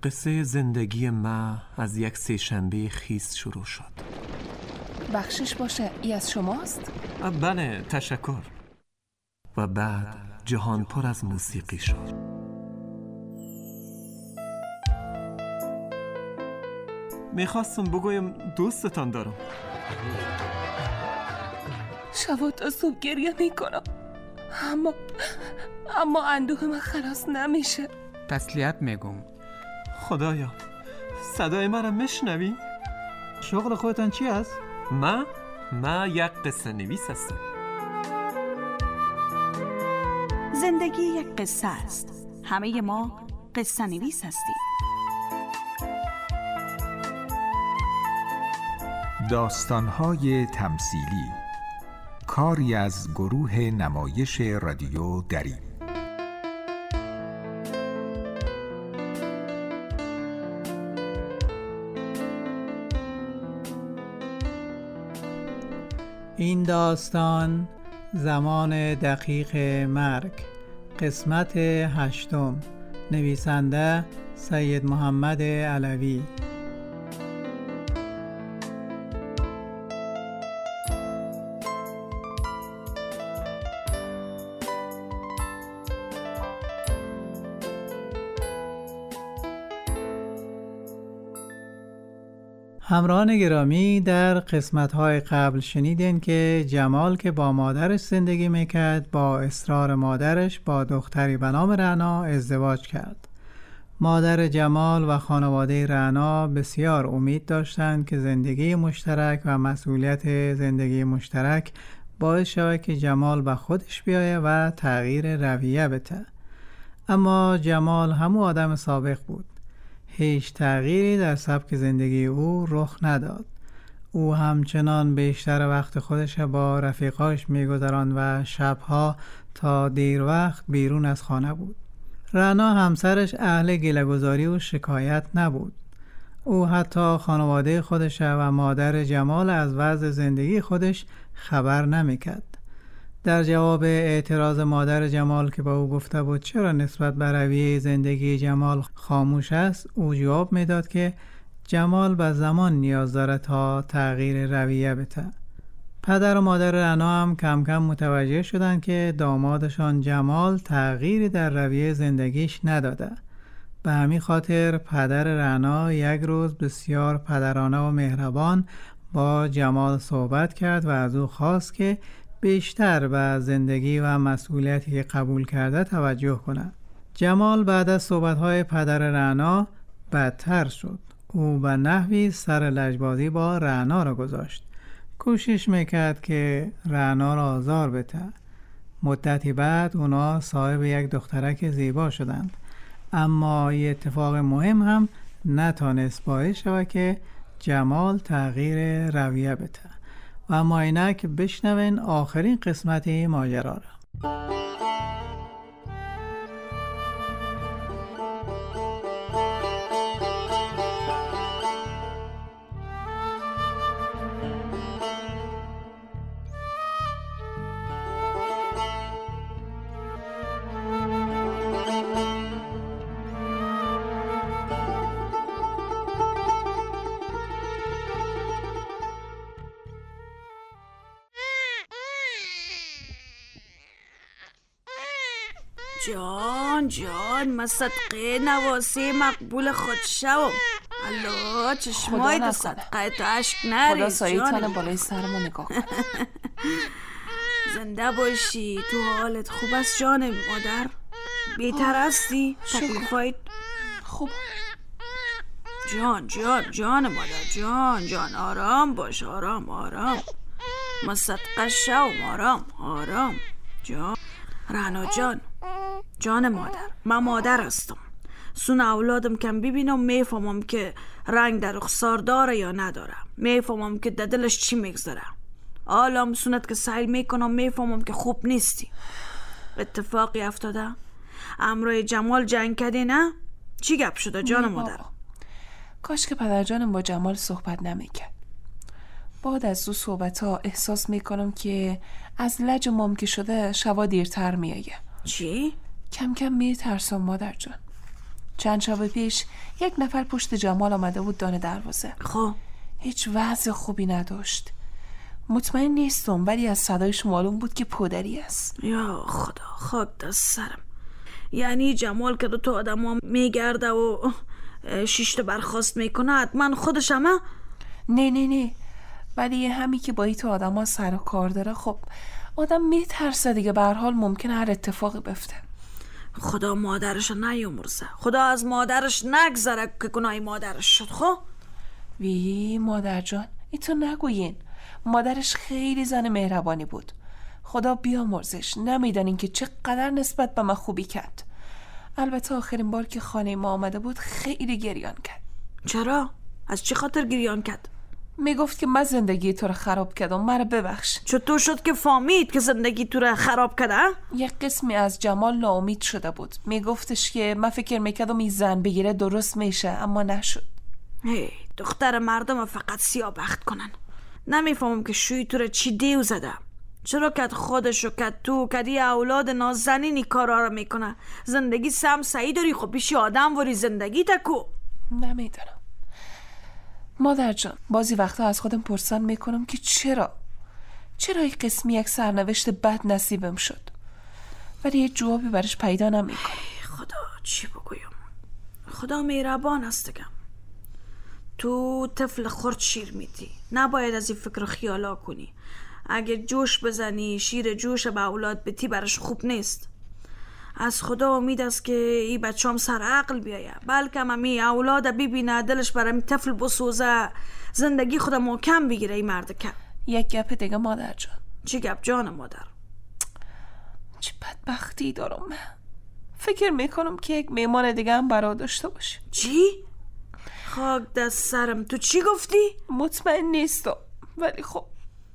قصه زندگی ما از یک سه‌شنبه خیس شروع شد. بخشش باشه، ای از شماست؟ بله، تشکر. و بعد جهان پر از موسیقی شد. میخواستم بگویم دوستتان دارم. شبا تا صبح گریه میکنم، اما اندوه من خلاص نمیشه. تسلیت میگم. خدایا، صدای من را میشنوی؟ شغل خودتان چی است؟ من یک قصه نویس هستم. زندگی یک قصه است. همه ما قصه نویس هستیم. داستان‌های تمثیلی، کاری از گروه نمایش رادیو دری. این داستان زمان دقیق مرگ، قسمت 8. نویسنده سید محمد علوی. همراهان گرامی، در قسمت‌های قبل شنیدین که جمال که با مادرش زندگی میکرد با اصرار مادرش با دختری به نام رعنا ازدواج کرد. مادر جمال و خانواده رعنا بسیار امید داشتند که زندگی مشترک و مسئولیت زندگی مشترک باعث شود که جمال به خودش بیایه و تغییر رویه بده. اما جمال همون آدم سابق بود. هیچ تغییری در سبک زندگی او رخ نداد. او همچنان بیشتر وقت خودش با رفیقاش می‌گذراند و شبها تا دیر وقت بیرون از خانه بود. رعنا همسرش اهل گله‌گذاری و شکایت نبود. او حتی خانواده خودش و مادر جمال از وضع زندگی خودش خبر نمی‌کرد. در جواب اعتراض مادر جمال که با او گفته بود چرا نسبت به رویه زندگی جمال خاموش است، او جواب میداد که جمال به زمان نیاز داره تا تغییر رویه بده. پدر و مادر رعنا هم کم کم متوجه شدند که دامادشان جمال تغییری در رویه زندگیش نداده. به همین خاطر پدر رعنا یک روز بسیار پدرانه و مهربان با جمال صحبت کرد و از او خواست که بیشتر به زندگی و مسئولیتی که قبول کرده توجه کند. جمال بعد از صحبت‌های پدر رعنا بدتر شد. او به نحوی سر لجبازی با رعنا را گذاشت. کوشش میکرد که رعنا را آزار بده. مدتی بعد اونا صاحب یک دخترک زیبا شدند. اما یه اتفاق مهم هم نتانست باعث شود که جمال تغییر رویه بده. و اما اینک بشنوین آخرین قسمت ماجرا را. جان من صدقه نواسه مقبول خود شوم. الله چشمای دو صدقه تو عشق نری. خدا سایتان بالای سر ما نگاه کن. زنده باشی. تو حالت خوب است جان مادر؟ بهتر هستی؟ تکلیفایت خوب؟ جان مادر جان آرام باش. آرام من صدقه شوم. آرام جان. رعنا جان مادر، من مادر هستم. سون اولادم کم ببینم میفهمم که رنگ در رخسار داره یا نداره. میفهمم که در دلش چی میگذره. حالا سونت که سعی میکنم میفهمم که خوب نیستی. اتفاقی افتاده؟ امروی جمال جنگ کردی نه؟ چی گپ شده جان مادر؟ کاش که پدر جانم با جمال صحبت نمیکرد. بعد از دو صحبت ها احساس میکنم که از لج مام که شده شوا دیرتر میایه. چی؟ کم کم میترسم مادر جان. چند شب پیش یک نفر پشت جمال آمده بود دانه دروازه. خب هیچ وضع خوبی نداشت. مطمئن نیستم ولی از صدایش معلوم بود که پدری است. یا خدا، خاک دست سرم. یعنی جمال که 2 آدم ها میگرده و 6 برخواست میکنه حتما خودشمه؟ نه ولی همی که با ایت آدم ها سر و کار داره، خب آدم میترسه دیگه. به هر حال ممکنه هر اتفاقی بفته. خدا مادرش نیامرزه، خدا از مادرش نگذره که گناهی مادرش شد. خب وی مادر جان ایتو نگوین. مادرش خیلی زن مهربانی بود، خدا بیامرزش. نمیدانین که چقدر نسبت به من خوبی کرد. البته آخرین بار که خانه ما آمده بود خیلی گریان کرد. چرا؟ از چه خاطر گریان کرد؟ میگفت که من زندگی تو رو خراب کردم، مرا ببخش. چطور شد که فهمید که زندگی تو رو خراب کرده؟ یک قسمی از جمال ناامید شده بود. میگفتش که من فکر میکردم این زن بگیره درست میشه، اما نشد. دختر مردم فقط سیاه بخت کنن. نمیفهمم که شوی تو رو چی دیو زده. چرا که خودشو که تو که دی اولاد نازنینی کارا رو میکنه؟ زندگی سم سعی داری، خب پیشی آدم وری زندگی تکو. نمیدونم مادر جان. بعضی وقتا از خودم پرسان میکنم که چرا این قسمی یک سرنوشت بد نصیبم شد، ولی یه جوابی برش پیدا نمیکنم. خدا چی بگویم؟ خدا مهربان است دگم. تو طفل خرد شیر میدی، نباید از این فکر خیالا کنی. اگه جوش بزنی شیر جوش به اولاد بتی برش خوب نیست. از خدا امید است که این بچه‌ام سر عقل بیایه، بلکه امی اولاد ببینه دلش برای طفل بسوزه، زندگی خدا محکم بگیره. این مرد که یک گپ دیگه مادر جان. چی گپ جان مادر؟ چه بدبختی دارم من. فکر میکنم که یک میمان دیگه هم برا داشته باشه. چی؟ خاک دست سرم. تو چی گفتی؟ مطمئن نیستم ولی خب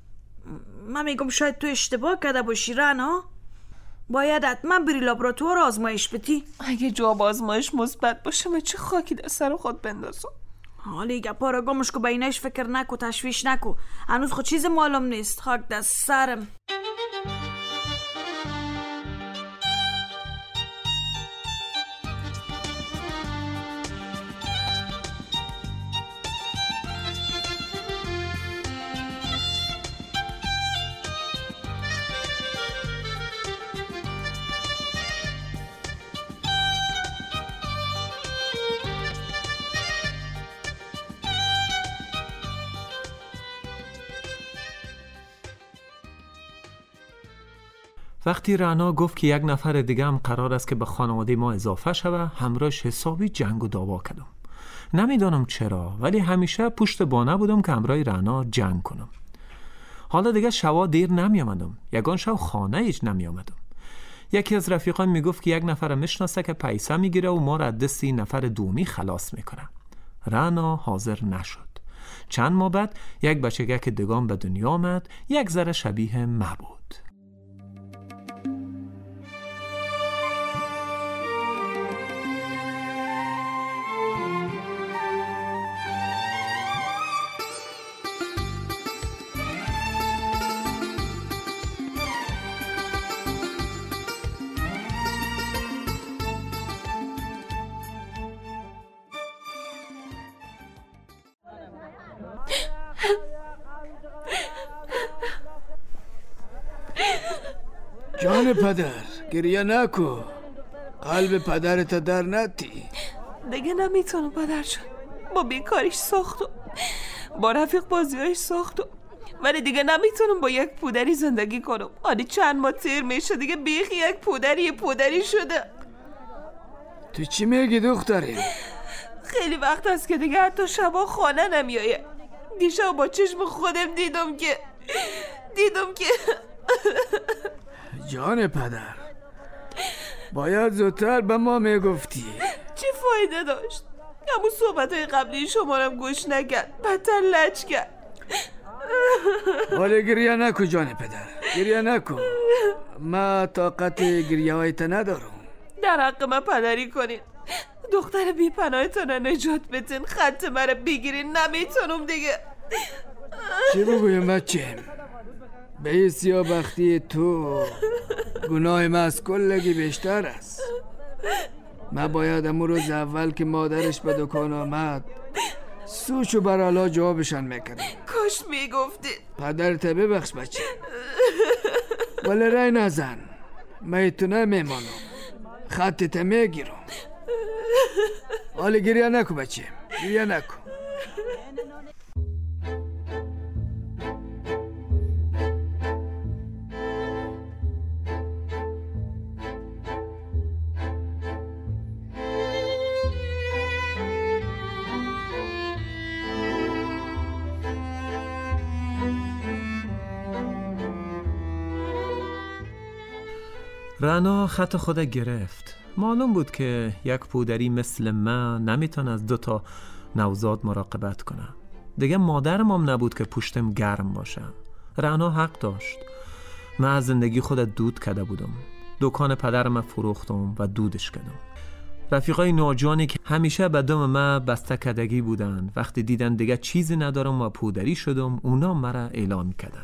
من میگم شاید تو اشتباه کرده باشی رنا. باید حتما بری لابراتوار آزمایش بدی. اگه جواب آزمایش مثبت باشه من چه خاکی در سر خود بندازم. حالی گپا را گمش کو بینش فکر نکو، تشویش نکو. هنوز خود چیز معلوم نیست. خاک دست سرم. وقتی رعنا گفت که یک نفر دیگه هم قرار است که به خانواده ما اضافه شود، همراهش حسابی جنگ و دعوا کردم. نمیدانم چرا ولی همیشه پشت بانه بودم که همراه رعنا جنگ کنم. حالا دیگه شوا دیر نمی آمدم. یگان شب خانه ایش نمی آمدم. یکی از رفیقان میگفت که یک نفر میشناسه که پیسه میگیره و ما را از دست این نفر دومی خلاص میکنه. رعنا حاضر نشد. چند ماه بعد یک بچگک دیگه به دنیا آمد، یک ذره شبیه ما بود. جان پدر گریه نکو، قلب پدرت در نتی. دیگه نمیتونم پدر جان. با بیکاریش ساختم، با رفیق بازیایش ساختم، ولی دیگه نمیتونم با یک پودری زندگی کنم. آنی چند ماه تیر میشه دیگه بیخی یک پودری شده. تو چی میگی دختری؟ خیلی وقت است که دیگه حتی شبا خانه نمیایه. دیشب با چشم خودم دیدم که جان پدر باید زودتر به ما میگفتی. چی فایده داشت؟ همون صحبتهای قبلی شما رم گوش نکرد، بدتر لج کرد. ولی گریه نکو جان پدر، گریه نکو. ما طاقت گریه هایت ندارم. در حق من پدری کنین، دختر بی پناهتون نجات بدین، خط مرا بگیرین. نمیتونم دیگه. چی بگویم بچه؟ به این سیاه‌بختی تو گناه من از کلگی بیشتر است. من باید امون روز اول که مادرش به دکان آمد سوچو برالا جوابشان میکردم. کاش میگفتی. پدرت ببخش بچه، ولی رای نزن، من ایتونه میمانم، خطت میگیرم. حالی گریه نکن بچه، گریه نکن. رنا خط خود گرفت. معلوم بود که یک پودری مثل من نمیتونه از 2 نوزاد مراقبت کنه. دیگه مادرم هم نبود که پشتم گرم باشه. رنا حق داشت. من از زندگی خود دود کده بودم. دکان پدرم فروختم و دودش کردم. رفیقای نوجوانی که همیشه به دم من بسته کدگی بودن، وقتی دیدن دیگه چیزی ندارم و پودری شدم، اونا مرا اعلام کردن.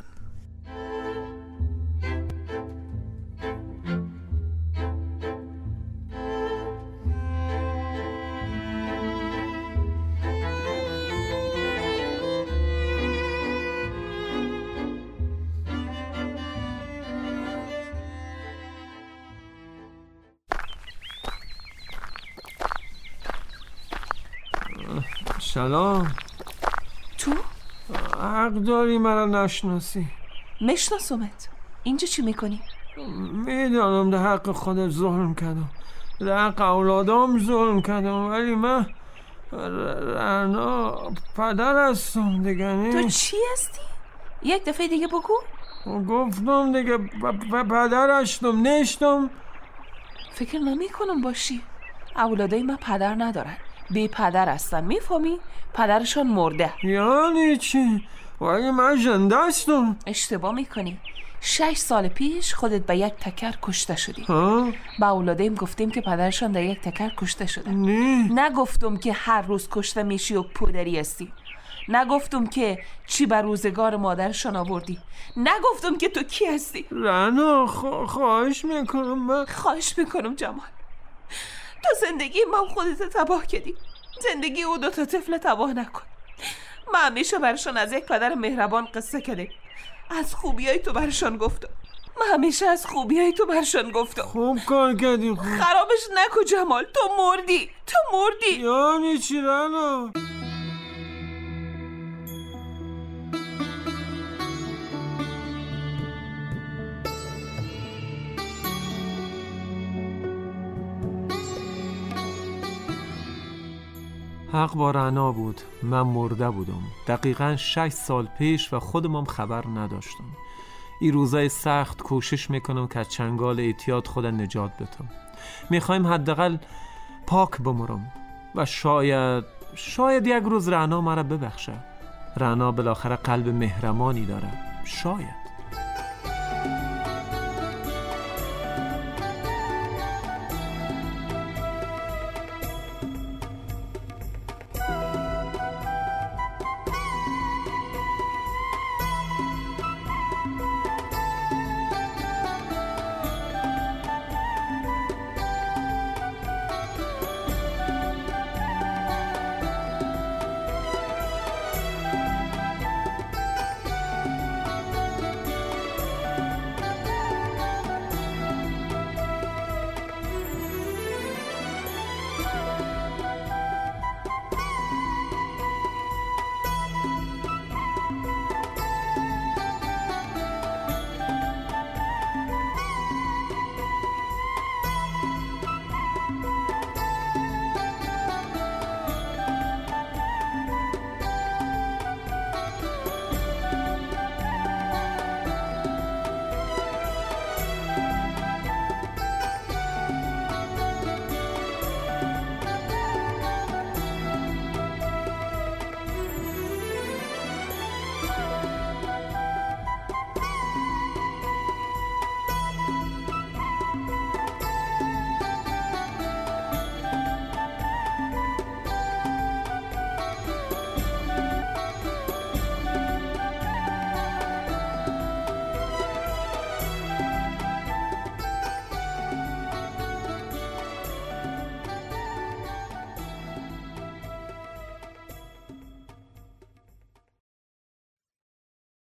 سلام. تو؟ حق داری مرا نشناسی. میشناسمت. اینجا چی میکنی؟ میدانم در حق خودت ظلم کردم، در حق اولادام ظلم کردم، ولی من رنا پدر هستم دیگه. تو چی هستی؟ یک دفعه دیگه بگو. گفتم دیگه پدر هستم، نشتم. فکر نمی کنم باشی. اولادای من پدر ندارن، بی پدر هستن، میفهمی؟ پدرشان مرده. یعنی چی؟ ولی من زنده هستم. اشتباه میکنی. 6 سال پیش خودت به یک تکر کشته شدی. ها؟ با اولادایم گفتیم که پدرشان در یک تکر کشته شده. نگفتم که هر روز کشته میشی و پودری هستی. نگفتم که چی بر روزگار مادرشان آوردی. نگفتم که تو کی هستی. رنا خواهش میکنم. من خواهش میکنم جمال، تو زندگی من خودت تباه کردی. زندگی او 2 طفل تباه نکن. من همیشه برشان از یک پدر مهربان قصه کردم. از خوبیای تو برشان گفتم. من همیشه از خوبیای تو برشان گفتم. خوب کار کردی. خرابش نکن جمال، تو مردی. یعنی چی رنا؟ حق با رنا بود. من مرده بودم دقیقاً 6 سال پیش و خودم خبر نداشتم. این روزای سخت کوشش میکنم که از چنگال اعتیاد خود نجات بدم. میخوایم حداقل پاک بمرم و شاید یک روز رنا مرا ببخشه. رنا بالاخره قلب مهربانی داره. شاید